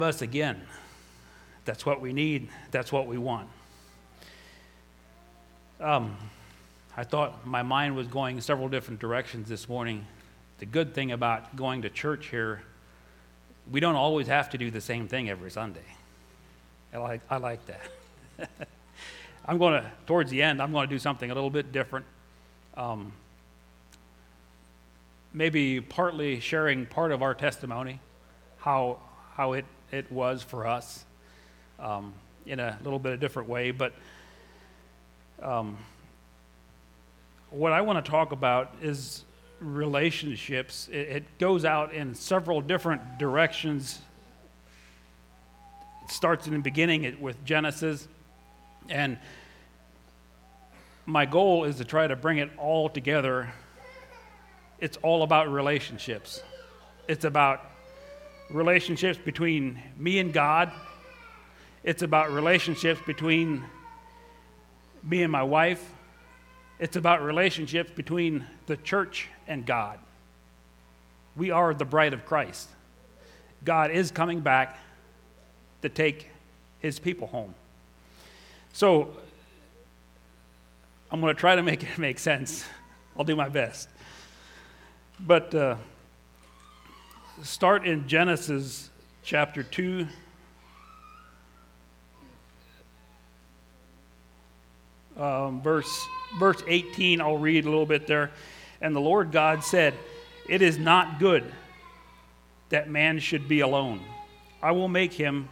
us again. That's what we need. That's what we want. I thought my mind was going several different directions this morning. The good thing about going to church here, we don't always have to do the same thing every Sunday. I like that. Towards the end, I'm going to do something a little bit different. Maybe partly sharing part of our testimony, how it was for us, in a little bit of different way. But what I want to talk about is relationships. It goes out in several different directions. It starts in the beginning with Genesis, and my goal is to try to bring it all together. It's all about relationships. It's about relationships between me and God. It's about relationships between me and my wife. It's about relationships between the church and God. We are the bride of Christ. God is coming back to take his people home. So I'm going to try to make it make sense. I'll do my best. But start in Genesis chapter 2. Verse 18, I'll read a little bit there. And the Lord God said, "It is not good that man should be alone. I will make an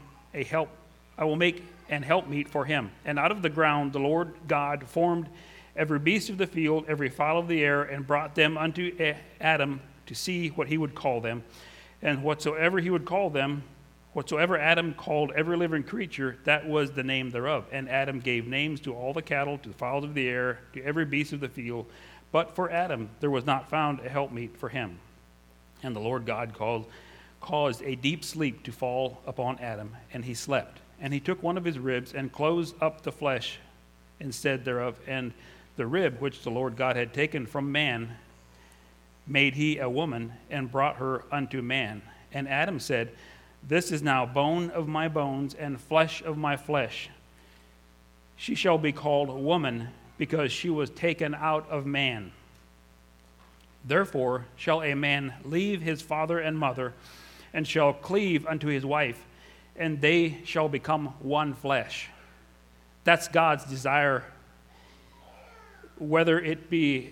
helpmeet for him. And out of the ground the Lord God formed every beast of the field, every fowl of the air, and brought them unto Adam to see what he would call them. And whatsoever Adam called every living creature, that was the name thereof. And Adam gave names to all the cattle, to the fowls of the air, to every beast of the field. But for Adam there was not found a helpmeet for him. And the Lord God caused a deep sleep to fall upon Adam, and he slept. And he took one of his ribs, and closed up the flesh instead thereof. And the rib which the Lord God had taken from man made he a woman, and brought her unto man. And Adam said, This is now bone of my bones, and flesh of my flesh. She shall be called woman, because she was taken out of man. Therefore shall a man leave his father and mother, and shall cleave unto his wife, and they shall become one flesh." That's God's desire, whether it be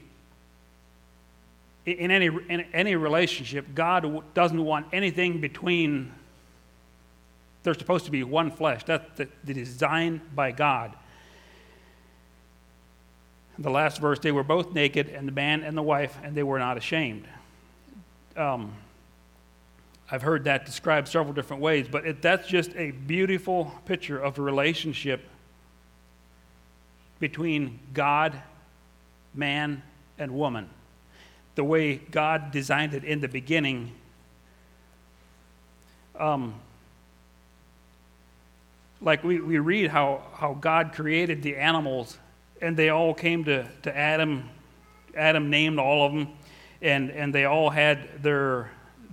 in any relationship. God doesn't want anything between. They're supposed to be one flesh. That's the design by God. The last verse, they were both naked, and the man and the wife, and they were not ashamed. I've heard that described several different ways, but that's just a beautiful picture of a relationship between God, man, and woman. The way God designed it in the beginning. Like we read how God created the animals, and they all came to Adam. Adam named all of them, and they all had their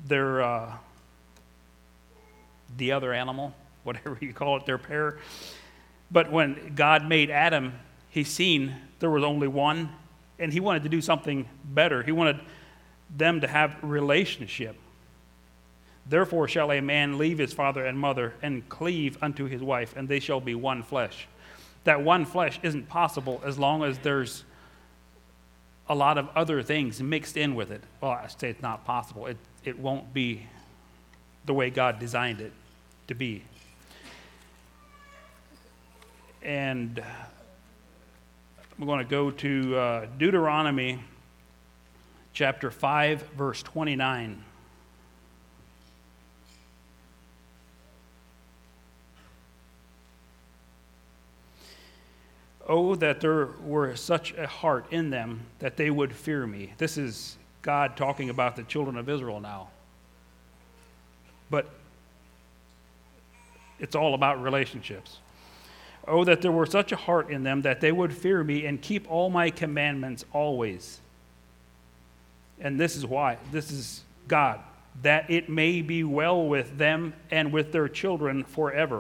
the other animal, whatever you call it, their pair. But when God made Adam, he seen there was only one, and he wanted to do something better. He wanted them to have relationship. Therefore shall a man leave his father and mother, and cleave unto his wife, and they shall be one flesh. That one flesh isn't possible as long as there's a lot of other things mixed in with it. Well, I say it's not possible. It won't be the way God designed it to be. And we're going to go to Deuteronomy chapter 5, verse 29. "Oh, that there were such a heart in them that they would fear me." This is God talking about the children of Israel now. But it's all about relationships. "Oh, that there were such a heart in them that they would fear me and keep all my commandments always." And this is why. This is God that it may be well with them and with their children forever.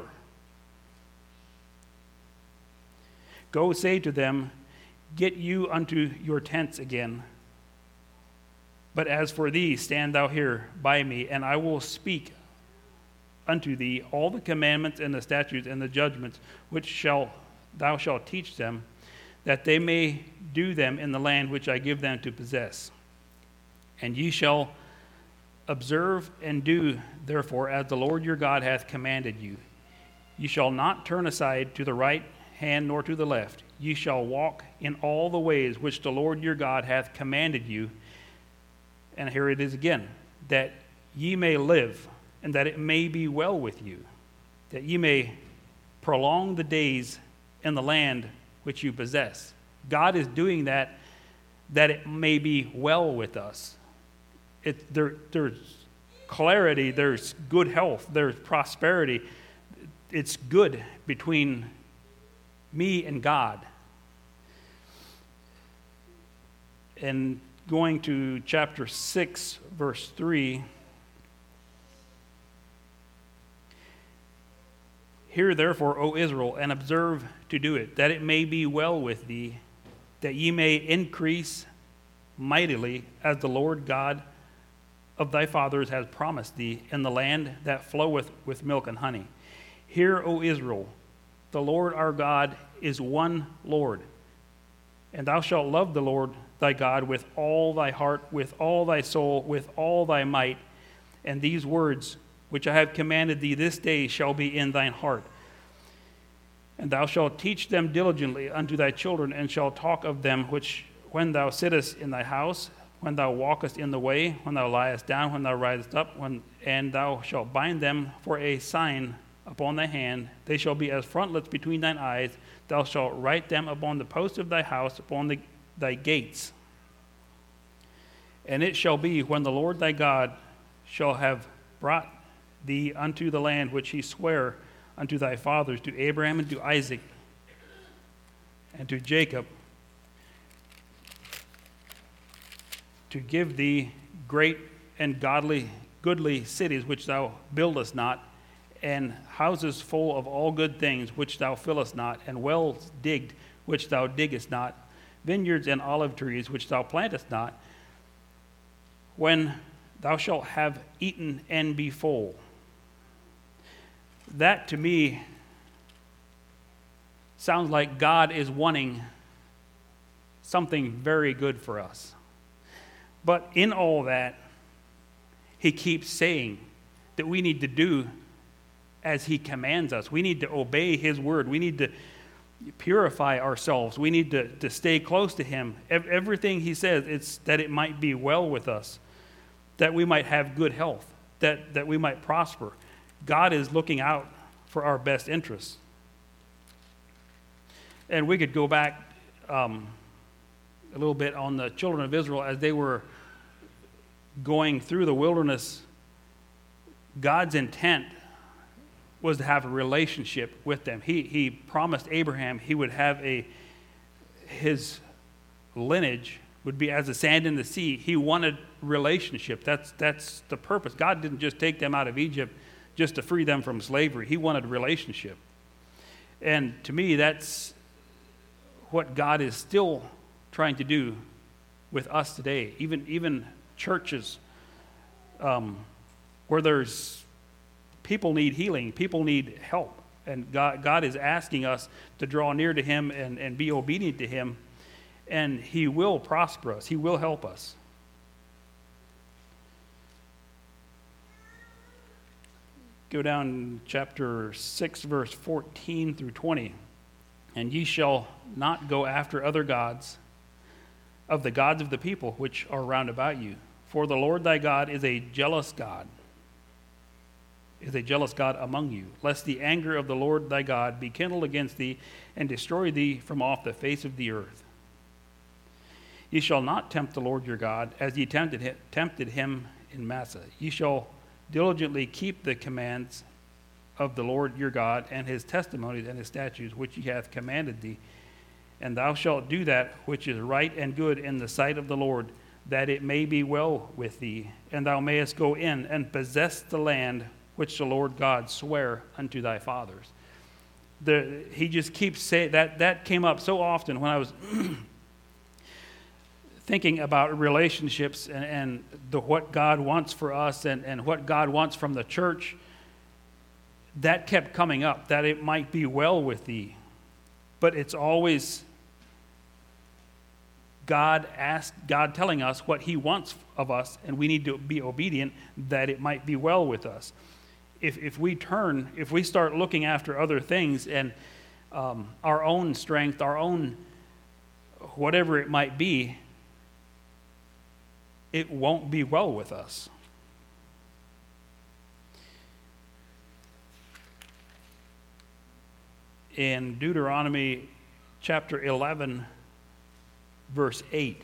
Go say to them, get you unto your tents again. But as for thee, stand thou here by me, and I will speak unto thee all the commandments and the statutes and the judgments which thou shalt teach them, that they may do them in the land which I give them to possess. And ye shall observe and do, therefore, as the Lord your God hath commanded you. Ye shall not turn aside to the right hand nor to the left. Ye shall walk in all the ways which the Lord your God hath commanded you. And here it is again, that ye may live, and that it may be well with you, that ye may prolong the days in the land which you possess. God is doing that it may be well with us. There's clarity, there's good health, there's prosperity. It's good between me and God. And going to chapter 6, verse 3, hear therefore, O Israel, and observe to do it, that it may be well with thee, that ye may increase mightily, as the Lord God of thy fathers has promised thee, in the land that floweth with milk and honey. Hear, O Israel, the Lord our God is one Lord, and thou shalt love the Lord thy God with all thy heart, with all thy soul, with all thy might. And these words which I have commanded thee this day shall be in thine heart. And thou shalt teach them diligently unto thy children, and shalt talk of them which when thou sittest in thy house, when thou walkest in the way, when thou liest down, when thou risest up, and thou shalt bind them for a sign upon thy hand. They shall be as frontlets between thine eyes. Thou shalt write them upon the posts of thy house, upon thy gates. And it shall be, when the Lord thy God shall have brought thee unto the land which he sware unto thy fathers, to Abraham and to Isaac and to Jacob, to give thee great and goodly cities which thou buildest not, and houses full of all good things which thou fillest not, and wells digged which thou diggest not, vineyards and olive trees which thou plantest not, when thou shalt have eaten and be full. That to me sounds like God is wanting something very good for us. But in all that, he keeps saying that we need to do as he commands us. We need to obey his word. We need to purify ourselves. We need to stay close to him. Everything he says, it's that it might be well with us, that we might have good health, that we might prosper. God is looking out for our best interests. And we could go back a little bit on the children of Israel as they were going through the wilderness. God's intent was to have a relationship with them. He promised Abraham he would have his lineage would be as the sand in the sea. He wanted relationship. That's the purpose. God didn't just take them out of Egypt just to free them from slavery. He wanted relationship. And to me, that's what God is still trying to do with us today. Even churches where there's people need healing, people need help, and God is asking us to draw near to him and be obedient to him, and he will prosper us. He will help us. Go down chapter 6, verse 14 through 20. And ye shall not go after other gods of the gods of the people which are round about you. For the Lord thy God is a jealous God, among you, lest the anger of the Lord thy God be kindled against thee, and destroy thee from off the face of the earth. Ye shall not tempt the Lord your God, as ye tempted him in Massah. Ye shall diligently keep the commands of the Lord your God, and his testimonies and his statutes which he hath commanded thee. And thou shalt do that which is right and good in the sight of the Lord that it may be well with thee, and thou mayest go in and possess the land which the Lord God sware unto thy fathers. He just keeps saying that came up so often when I was thinking about relationships and what God wants for us and what God wants from the church. That kept coming up, that it might be well with thee. But it's always God telling us what he wants of us, and we need to be obedient that it might be well with us. If we start looking after other things and our own strength, our own whatever it might be, it won't be well with us. In Deuteronomy chapter 11, verse 8.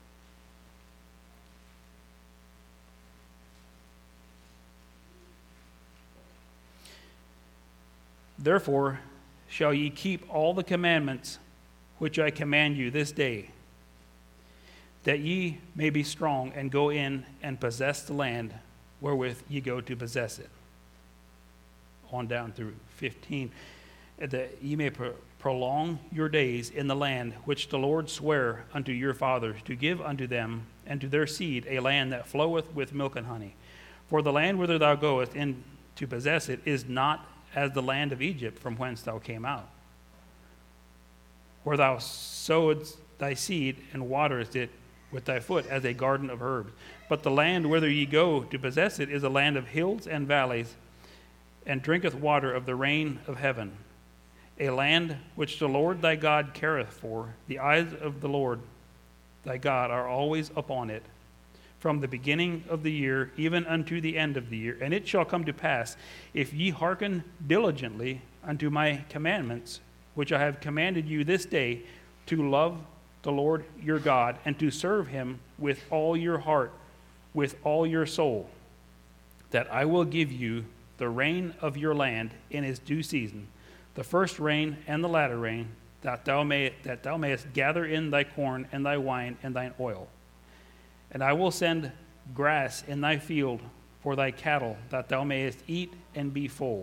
Therefore shall ye keep all the commandments which I command you this day, that ye may be strong and go in and possess the land wherewith ye go to possess it. On down through 15. That ye may prolong your days in the land which the Lord sware unto your fathers to give unto them and to their seed, a land that floweth with milk and honey. For the land whither thou goest in to possess it is not as the land of Egypt from whence thou came out, where thou sowedst thy seed and waterest it with thy foot as a garden of herbs. But the land whither ye go to possess it is a land of hills and valleys, and drinketh water of the rain of heaven, a land which the Lord thy God careth for. The eyes of the Lord thy God are always upon it, from the beginning of the year even unto the end of the year. And it shall come to pass, if ye hearken diligently unto my commandments, which I have commanded you this day, to love the Lord your God, and to serve him with all your heart, with all your soul, that I will give you the rain of your land in its due season, the first rain and the latter rain, that thou mayest gather in thy corn and thy wine and thine oil. And I will send grass in thy field for thy cattle, that thou mayest eat and be full.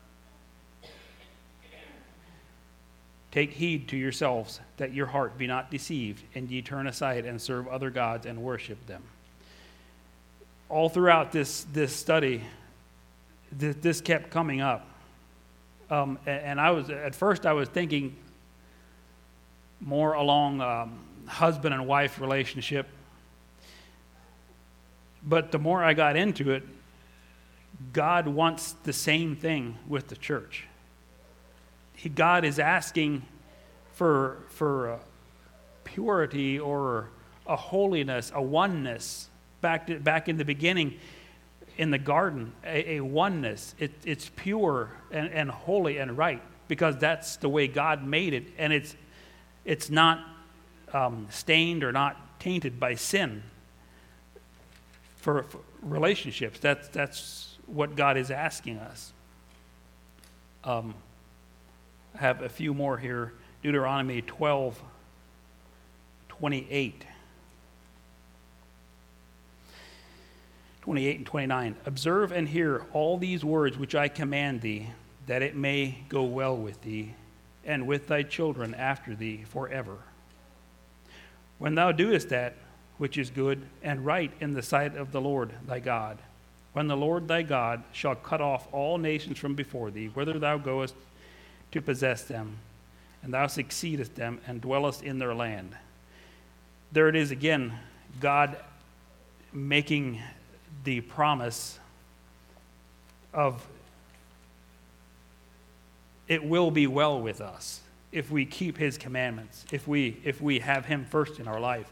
Take heed to yourselves, that your heart be not deceived, and ye turn aside and serve other gods and worship them. All throughout this study, this kept coming up. And at first I was thinking more along husband and wife relationship. But the more I got into it, God wants the same thing with the church. God is asking for purity or a holiness, a oneness. Back in the beginning, in the garden, a oneness. It's pure and holy and right, because that's the way God made it, and it's not stained or not tainted by sin. For relationships, that's what God is asking us. I have a few more here. Deuteronomy 12:28. 28 and 29. Observe and hear all these words which I command thee, that it may go well with thee, and with thy children after thee forever. When thou doest that which is good and right in the sight of the Lord thy God, when the Lord thy God shall cut off all nations from before thee, whither thou goest to possess them, and thou succeedest them, and dwellest in their land. There it is again, God making the promise of it will be well with us if we keep his commandments, if we have him first in our life.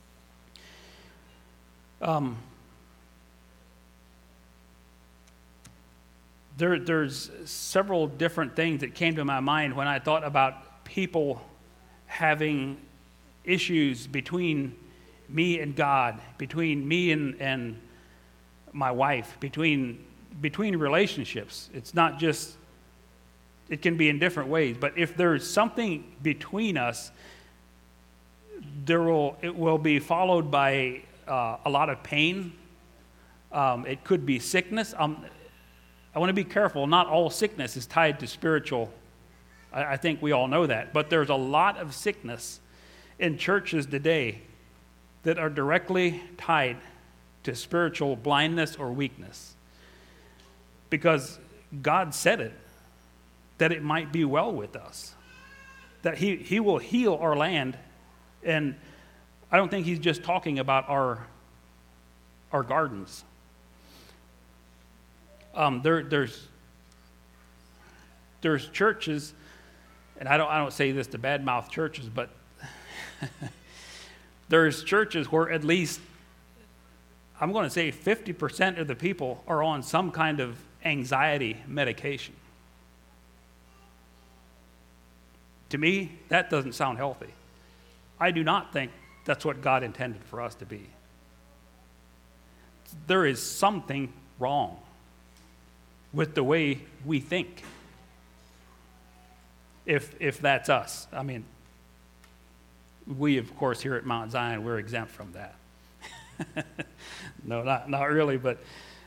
There's several different things that came to my mind when I thought about people having issues between me and God, between me and my wife, between relationships. It's not just, it can be in different ways, but if there's something between us, it will be followed by a lot of pain. It could be sickness. I want to be careful. Not all sickness is tied to spiritual. I think we all know that. But there's a lot of sickness in churches today that are directly tied to spiritual blindness or weakness. Because God said it, that it might be well with us. That he will heal our land. And I don't think he's just talking about our gardens. There's churches, and I don't say this to badmouth churches, but there's churches where at least, I'm going to say 50% of the people are on some kind of anxiety medication. To me, that doesn't sound healthy. I do not think that's what God intended for us to be. There is something wrong with the way we think. If that's us. I mean, we, of course, here at Mount Zion, we're exempt from that. No, not really, but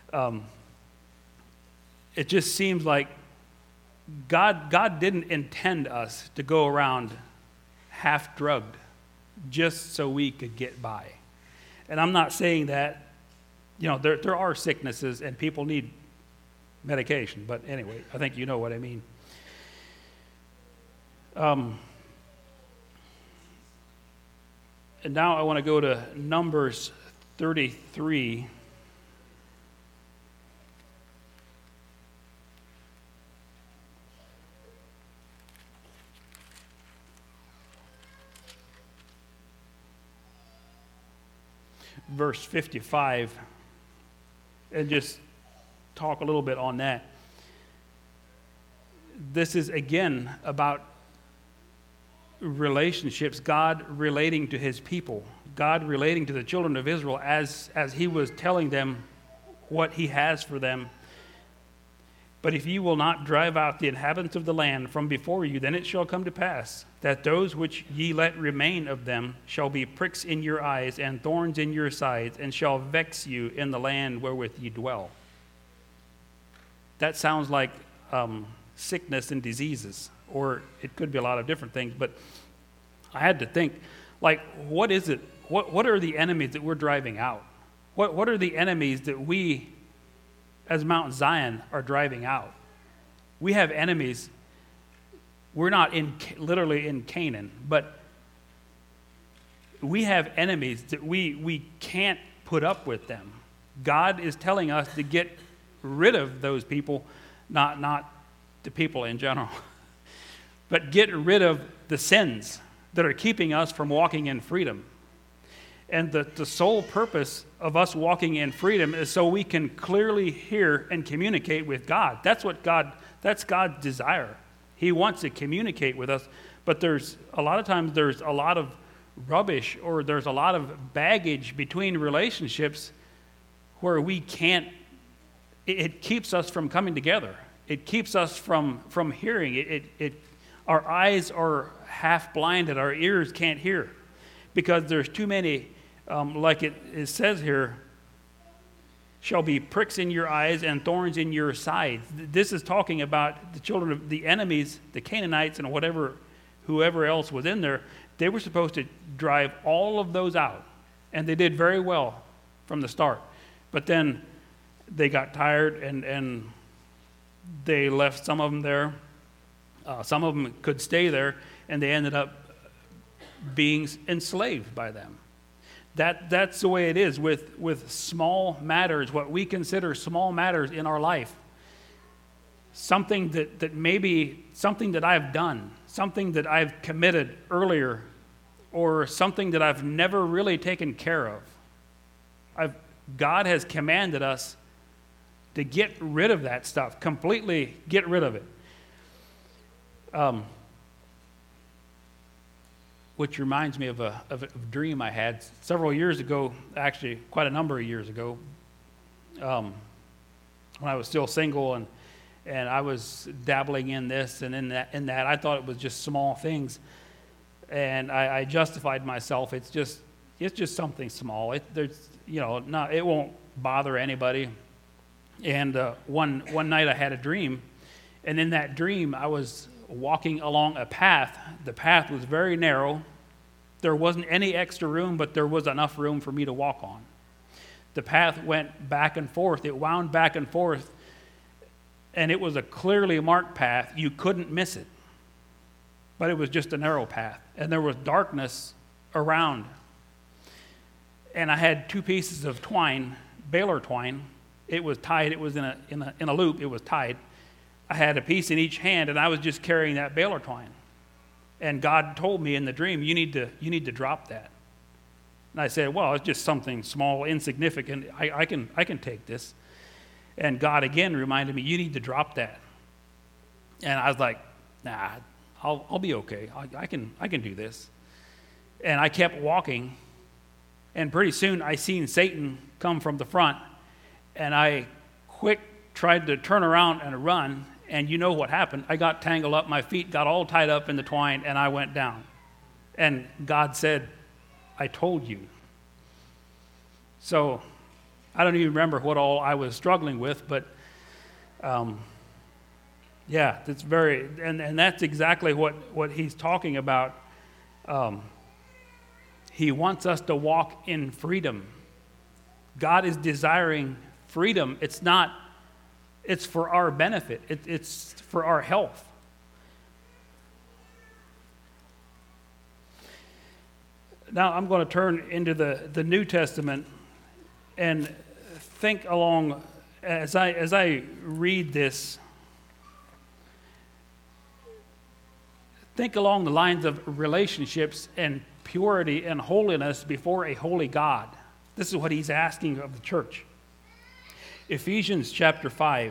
it just seems like God didn't intend us to go around half-drugged just so we could get by. And I'm not saying that, there are sicknesses and people need medication, but anyway, I think you know what I mean. And now I want to go to Numbers 33. Verse 55, and just talk a little bit on that. This is again about relationships, God relating to his people, God relating to the children of Israel as he was telling them what he has for them. But if you will not drive out the inhabitants of the land from before you, then it shall come to pass that those which ye let remain of them shall be pricks in your eyes and thorns in your sides, and shall vex you in the land wherewith ye dwell. That sounds like sickness and diseases, or it could be a lot of different things, but I had to think, like, what is it? What are the enemies that we're driving out? What are the enemies that we, as Mount Zion, are driving out? We have enemies. We're not literally in Canaan, but we have enemies that we can't put up with them. God is telling us to get rid of those people, not the people in general, but get rid of the sins that are keeping us from walking in freedom. And the sole purpose of us walking in freedom is so we can clearly hear and communicate with God. That's God's desire. He wants to communicate with us, but there's a lot of rubbish, or there's a lot of baggage between relationships where we can't, it keeps us from coming together. It keeps us from hearing. Our eyes are half blinded, our ears can't hear, because there's too many, like it says here, shall be pricks in your eyes and thorns in your sides. This is talking about the children of the enemies, the Canaanites, and whoever else was in there. They were supposed to drive all of those out, and they did very well from the start. But then they got tired, and they left some of them there. Some of them could stay there, and they ended up being enslaved by them. That's the way it is with small matters, what we consider small matters in our life. Something that maybe something that I've done, something that I've committed earlier, or something that I've never really taken care of. God has commanded us to get rid of that stuff, completely get rid of it. Which reminds me of a dream I had several years ago, actually quite a number of years ago, when I was still single and I was dabbling in this and in that. I thought it was just small things, and I justified myself. It's just It's just something small. It won't bother anybody. And one night I had a dream, and in that dream I was walking along a path. The path was very narrow. There wasn't any extra room, but there was enough room for me to walk on. The path went back and forth. It wound back and forth, and it was a clearly marked path. You couldn't miss it. But it was just a narrow path, and there was darkness around. And I had 2 pieces of twine, baler twine. It was tied. It was in a loop. It was tied. I had a piece in each hand, and I was just carrying that baler twine. And God told me in the dream, you need to drop that. And I said, well, it's just something small, insignificant. I can take this. And God again reminded me, you need to drop that. And I was like, nah, I'll be okay. I can do this. And I kept walking. And pretty soon I seen Satan come from the front. And I tried to turn around and run. And you know what happened. I got tangled up. My feet got all tied up in the twine, and I went down. And God said, I told you. So I don't even remember what all I was struggling with, but that's very, and that's exactly what he's talking about. He wants us to walk in freedom. God is desiring freedom. It's for our benefit. It's for our health. Now I'm going to turn into the New Testament and think along as I read this. Think along the lines of relationships and purity and holiness before a holy God. This is what he's asking of the church. Ephesians chapter 5.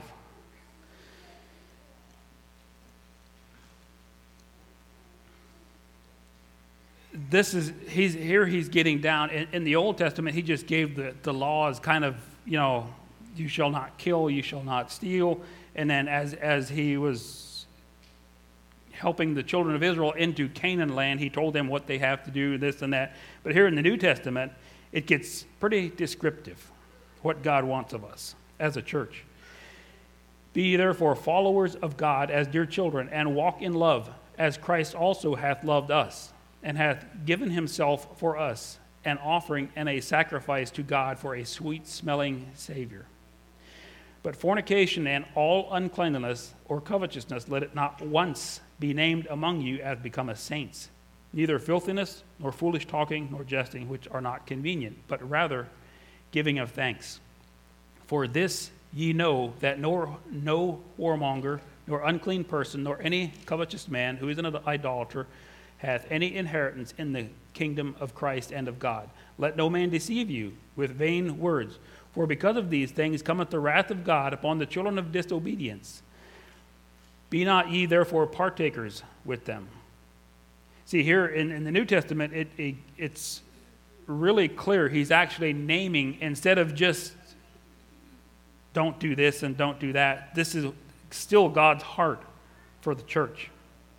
He's getting down. In the Old Testament, he just gave the laws kind of, you shall not kill, you shall not steal. And then as he was helping the children of Israel into Canaan land, he told them what they have to do, this and that. But here in the New Testament, it gets pretty descriptive, what God wants of us as a church. Be ye therefore followers of God as dear children, and walk in love, as Christ also hath loved us, and hath given himself for us, an offering and a sacrifice to God for a sweet-smelling Savior. But fornication and all uncleanness or covetousness, let it not once be named among you as becometh saints, neither filthiness, nor foolish talking, nor jesting, which are not convenient, but rather giving of thanks. For this ye know, that no whoremonger, nor unclean person, nor any covetous man who is an idolater, hath any inheritance in the kingdom of Christ and of God. Let no man deceive you with vain words, for because of these things cometh the wrath of God upon the children of disobedience. Be not ye therefore partakers with them. See, here in the New Testament, it's really clear. He's actually naming, instead of just don't do this and don't do that, this is still God's heart for the church.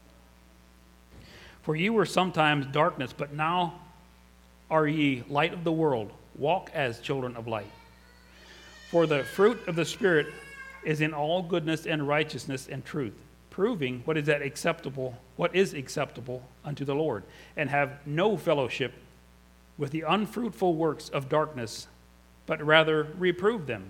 For ye were sometimes darkness, but now are ye light of the world. Walk as children of light. For the fruit of the Spirit is in all goodness and righteousness and truth, proving what is acceptable unto the Lord, and have no fellowship with the unfruitful works of darkness, but rather reprove them.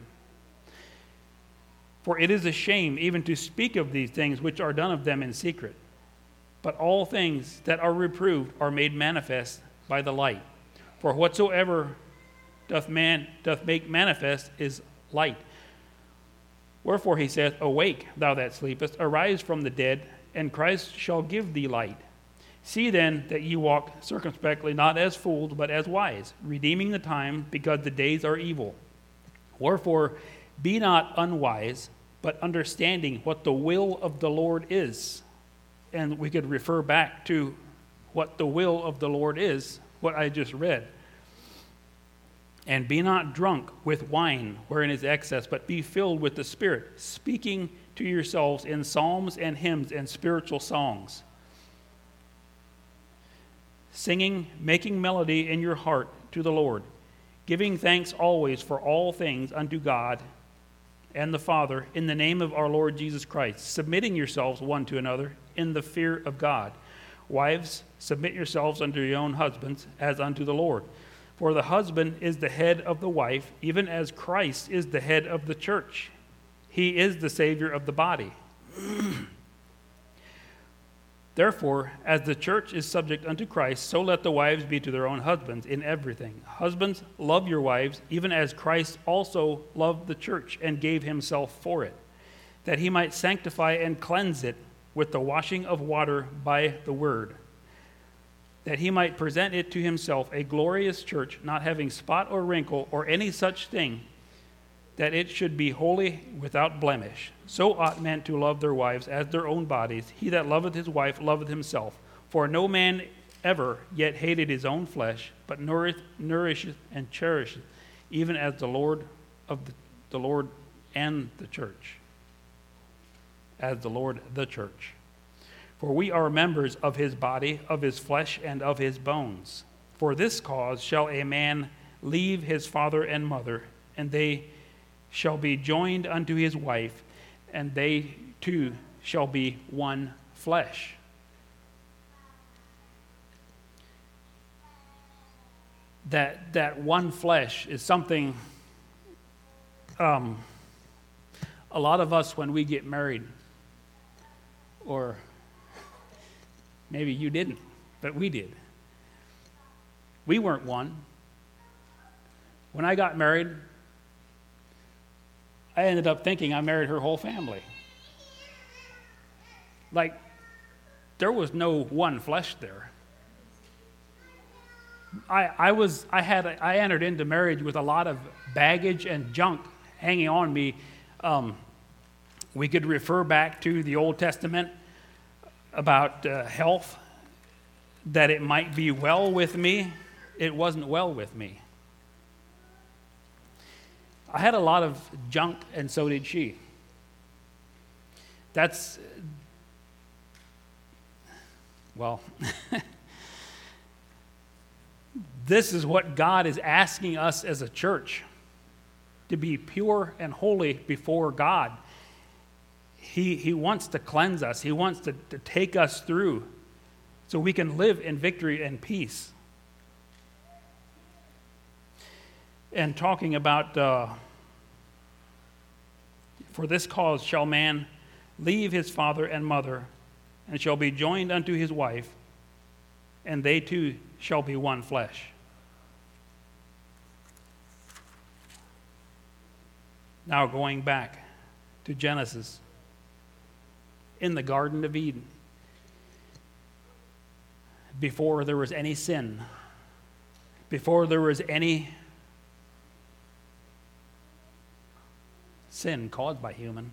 For it is a shame even to speak of these things which are done of them in secret. But all things that are reproved are made manifest by the light. For whatsoever doth make manifest is light. Wherefore he saith, Awake, thou that sleepest, arise from the dead, and Christ shall give thee light. See then that ye walk circumspectly, not as fools, but as wise, redeeming the time, because the days are evil. Wherefore be not unwise, but understanding what the will of the Lord is. And we could refer back to what the will of the Lord is, what I just read. And be not drunk with wine, wherein is excess, but be filled with the Spirit, speaking to yourselves in psalms and hymns and spiritual songs, singing, making melody in your heart to the Lord, giving thanks always for all things unto God and the Father in the name of our Lord Jesus Christ, submitting yourselves one to another in the fear of God. Wives, submit yourselves unto your own husbands as unto the Lord. For the husband is the head of the wife, even as Christ is the head of the church. He is the Savior of the body. Therefore, as the church is subject unto Christ, so let the wives be to their own husbands in everything. Husbands, love your wives, even as Christ also loved the church and gave himself for it, that he might sanctify and cleanse it with the washing of water by the word, that he might present it to himself a glorious church, not having spot or wrinkle or any such thing, that it should be holy, without blemish. So ought men to love their wives as their own bodies. He that loveth his wife loveth himself. For no man ever yet hated his own flesh, but nourisheth and cherisheth, even as the Lord and the church. As the Lord the church. For we are members of his body, of his flesh, and of his bones. For this cause shall a man leave his father and mother, and they shall be joined unto his wife, and they two shall be one flesh. That one flesh is something a lot of us, when we get married, or maybe you didn't, but we did. We weren't one. When I got married, I ended up thinking I married her whole family. Like, there was no one flesh there. I entered into marriage with a lot of baggage and junk hanging on me. We could refer back to the Old Testament about health, that it might be well with me. It wasn't well with me. I had a lot of junk, and so did she. This is what God is asking us as a church, to be pure and holy before God. He wants to cleanse us. He wants to take us through so we can live in victory and peace. And talking about, for this cause shall man leave his father and mother, and shall be joined unto his wife, and they two shall be one flesh. Now going back to Genesis, in the Garden of Eden, before there was any sin, before there was any sin caused by human.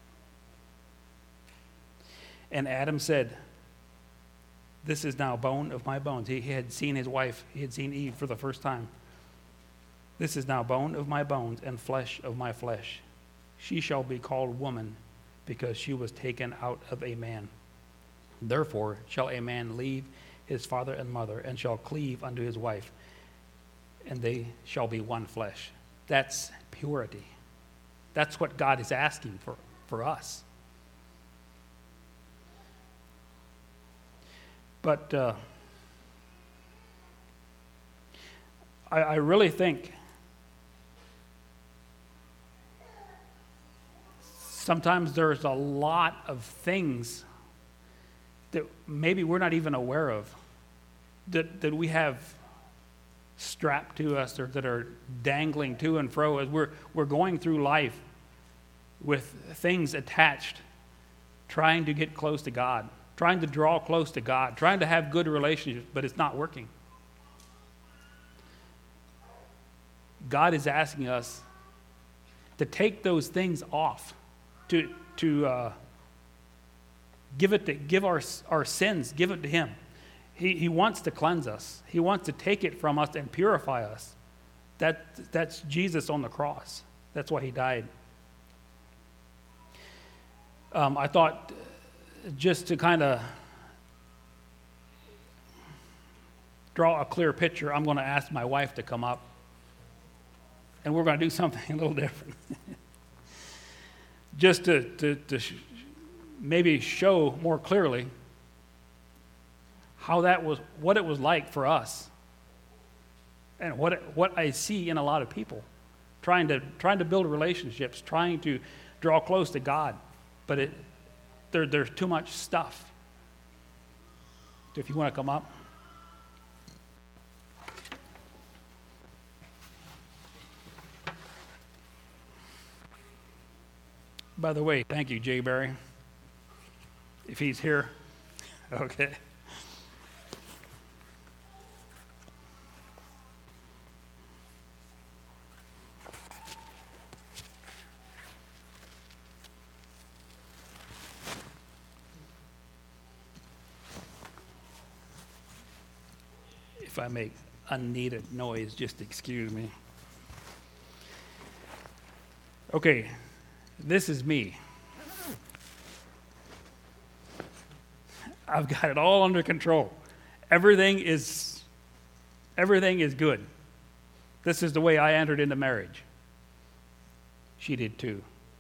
And Adam said, "This is now bone of my bones." He had seen his wife, he had seen Eve for the first time. "This is now bone of my bones and flesh of my flesh. She shall be called woman, because she was taken out of a man. Therefore shall a man leave his father and mother, and shall cleave unto his wife, and they shall be one flesh." That's purity. That's what God is asking for us. But I really think sometimes there's a lot of things that maybe we're not even aware of that we have strapped to us, or that are dangling to and fro as we're going through life with things attached, trying to get close to God, trying to draw close to God, trying to have good relationships, but it's not working. God is asking us to take those things off, to give our sins, give it to Him. He wants to cleanse us. He wants to take it from us and purify us. That's Jesus on the cross. That's why He died. I thought, just to kind of draw a clear picture, I'm going to ask my wife to come up, and we're going to do something a little different. Just to maybe show more clearly how that was, what it was like for us, and what I see in a lot of people, trying to build relationships, trying to draw close to God, but there's too much stuff. So if you want to come up. By the way, thank you, Jay Barry. If he's here, okay. If I make unneeded noise, just excuse me. Okay, this is me. I've got it all under control. Everything is good. This is the way I entered into marriage. She did too.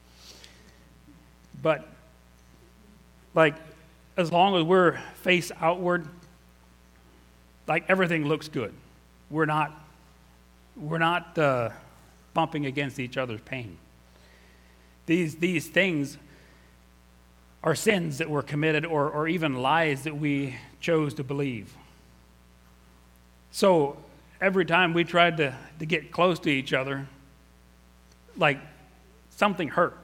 But like, as long as we're face outward, like everything looks good. We're not bumping against each other's pain. These things are sins that were committed, or even lies that we chose to believe. So every time we tried to get close to each other, like something hurt.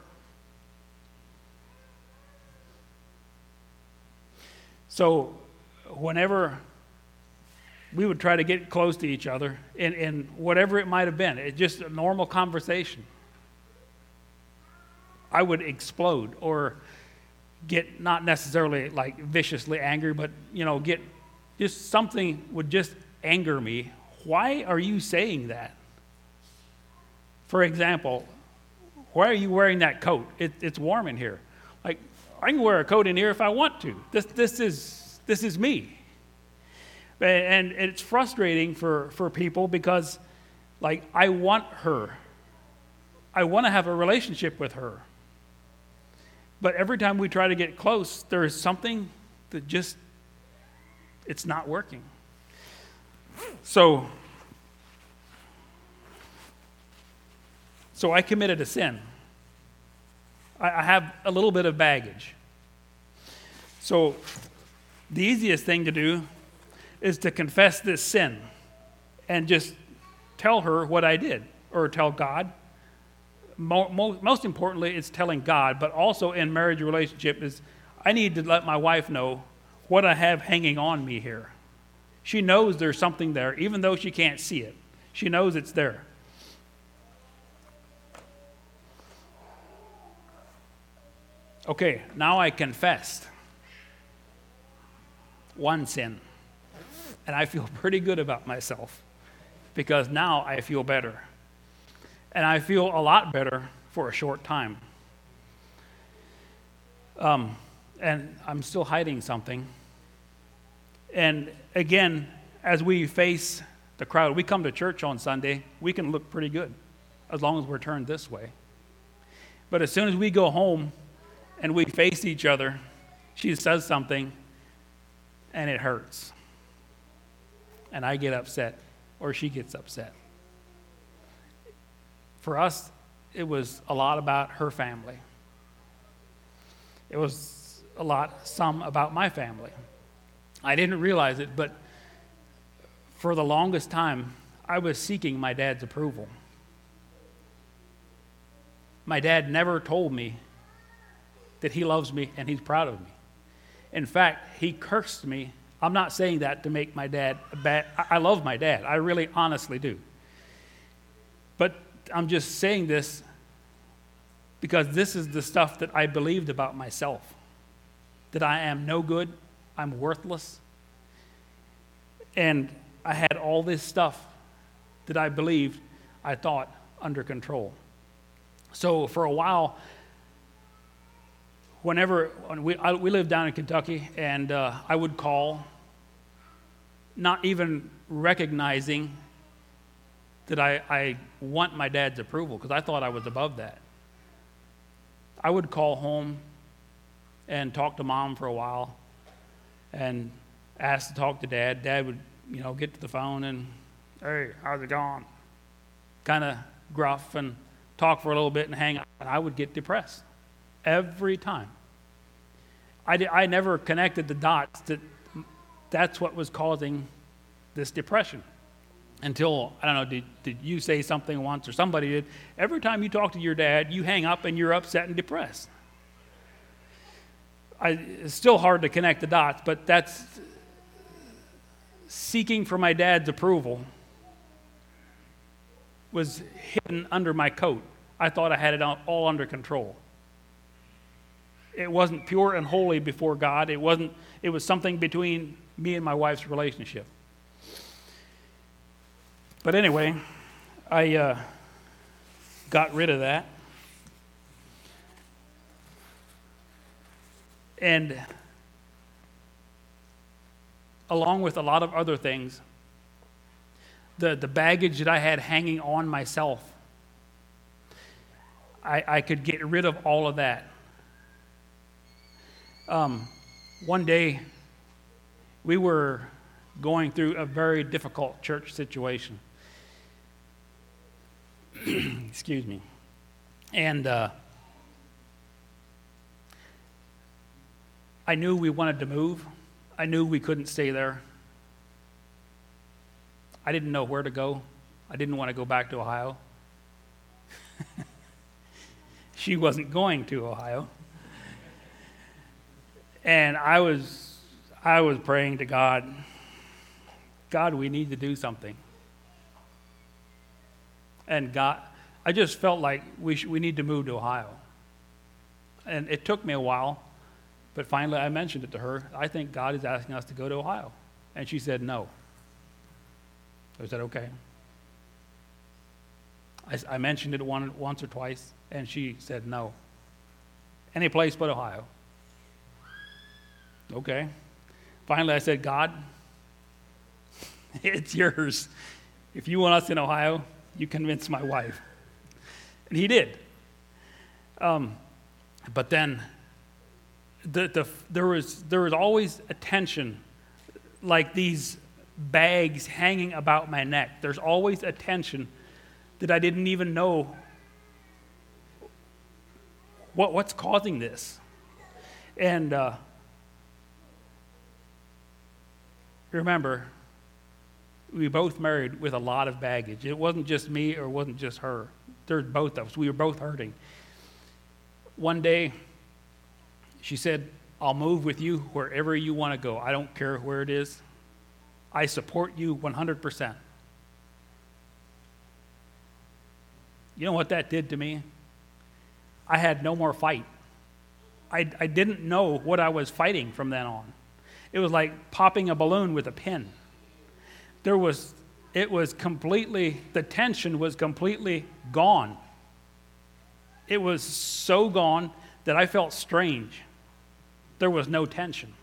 So whenever we would try to get close to each other, in whatever it might have been, it's just a normal conversation, I would explode or get, not necessarily like viciously angry, but get just something would just anger me. Why are you saying that? For example, why are you wearing that coat? It's warm in here. Like, I can wear a coat in here if I want to. This is me. And it's frustrating for people because, like, I want her. I want to have a relationship with her. But every time we try to get close, there's something that just, it's not working. So I committed a sin. I have a little bit of baggage. So the easiest thing to do is to confess this sin and just tell her what I did, or tell God. Most importantly, it's telling God, but also in marriage relationship is I need to let my wife know what I have hanging on me here. She knows there's something there, even though she can't see it. She knows it's there. Okay, now I confessed one sin. And I feel pretty good about myself because now I feel better. And I feel a lot better for a short time. And I'm still hiding something. And again, as we face the crowd, we come to church on Sunday, we can look pretty good as long as we're turned this way. But as soon as we go home and we face each other, she says something and it hurts. And I get upset, or she gets upset. For us, it was a lot about her family. It was some about my family. I didn't realize it, but for the longest time, I was seeking my dad's approval. My dad never told me that he loves me and he's proud of me. In fact, he cursed me. I'm not saying that to make my dad bad. I love my dad. I really honestly do. But I'm just saying this because this is the stuff that I believed about myself. That I am no good. I'm worthless. And I had all this stuff that I believed, I thought, under control. So for a while, whenever we lived down in Kentucky, and I would call not even recognizing that I want my dad's approval, because I thought I was above that. I would call home and talk to Mom for a while and ask to talk to Dad. Dad would, get to the phone and, "Hey, how's it going?" Kind of gruff and talk for a little bit and hang up. And I would get depressed every time. I never connected the dots that that's what was causing this depression. Until, I don't know, did you say something once or somebody did? Every time you talk to your dad, you hang up and you're upset and depressed. It's still hard to connect the dots, but that's seeking for my dad's approval was hidden under my coat. I thought I had it all under control. It wasn't pure and holy before God. It was something between me and my wife's relationship. But anyway, I got rid of that. And along with a lot of other things, the baggage that I had hanging on myself, I could get rid of all of that. One day, we were going through a very difficult church situation. Excuse me. And I knew we wanted to move. I knew we couldn't stay there. I didn't know where to go. I didn't want to go back to Ohio. She wasn't going to Ohio. And I was praying to God, we need to do something. And God, I just felt like we need to move to Ohio. And it took me a while, but finally I mentioned it to her. I think God is asking us to go to Ohio. And she said no. I said, okay. I mentioned it once or twice, and she said no. Any place but Ohio. Okay. Finally I said, God, it's yours. If you want us in Ohio, you convince my wife. And he did. But then there was always a tension, like these bags hanging about my neck. There's always a tension that I didn't even know what's causing this. And remember, we both married with a lot of baggage. It wasn't just me or it wasn't just her. There's both of us. We were both hurting. One day, she said, I'll move with you wherever you want to go. I don't care where it is. I support you 100%. You know what that did to me? I had no more fight. I didn't know what I was fighting from then on. It was like popping a balloon with a pin. The tension was completely gone. It was so gone that I felt strange. There was no tension.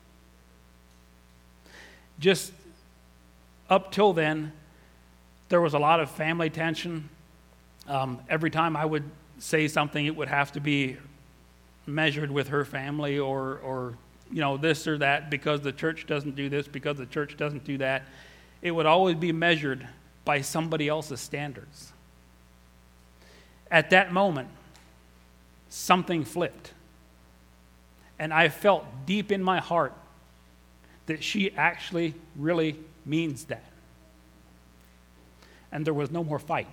Just up till then, there was a lot of family tension. Every time I would say something, it would have to be measured with her family or this or that, because the church doesn't do this, because the church doesn't do that. It would always be measured by somebody else's standards. At that moment, something flipped. And I felt deep in my heart that she actually really means that. And there was no more fight.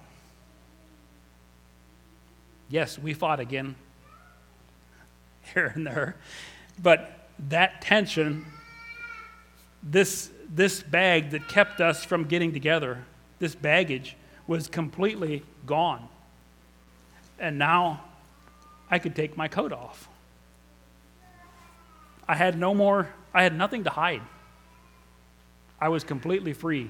Yes, we fought again, here and there, but that tension, this bag that kept us from getting together, this baggage, was completely gone. And now I could take my coat off. I had nothing to hide. I was completely free.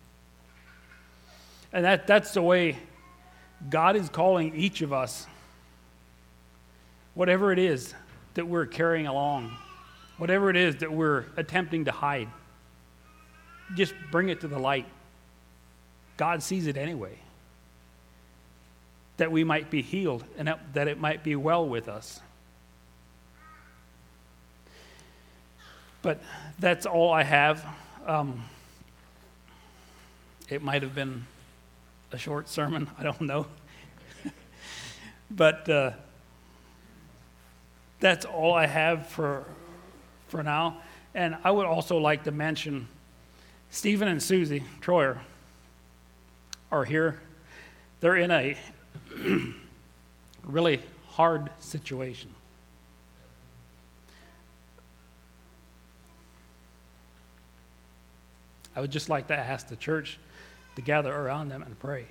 And that's the way God is calling each of us. Whatever it is that we're carrying along, whatever it is that we're attempting to hide, just bring it to the light. God sees it anyway. That we might be healed and that it might be well with us. But that's all I have. It might have been a short sermon. I don't know. But that's all I have for now. And I would also like to mention Stephen and Susie Troyer are here. They're in a really hard situation. I would just like to ask the church to gather around them and pray.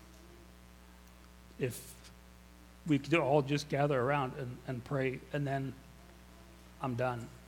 If we could all just gather around and pray, and then I'm done.